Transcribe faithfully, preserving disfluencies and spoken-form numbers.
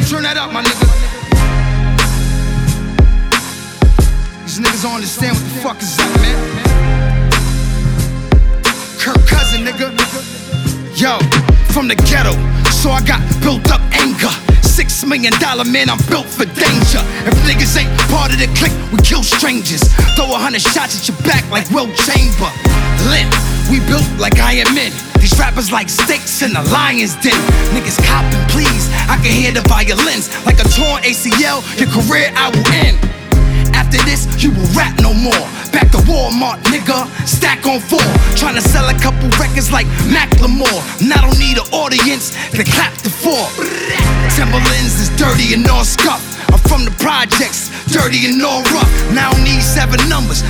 turn that up, my nigga. These niggas don't understand what the fuck is up, man. Kirk Cousin, nigga. Yo, from the ghetto, so I got built up anger. Six million dollar man, I'm built for danger. If niggas ain't part of the clique, we kill strangers. Throw a hundred shots at your back like Will Chamber. Limp, we built like Iron Men. These rappers like stakes in the lion's den. Niggas copping, please, I can hear the violins. Like a torn A C L, your career I will end. After this, you will rap no more. Back to Walmart, nigga, stack on four. Tryna sell a couple records like Macklemore. And I don't need an audience to clap the four. Timberlands is dirty and all scuffed. I'm from the projects, dirty and all rough. Now I don't need seven numbers,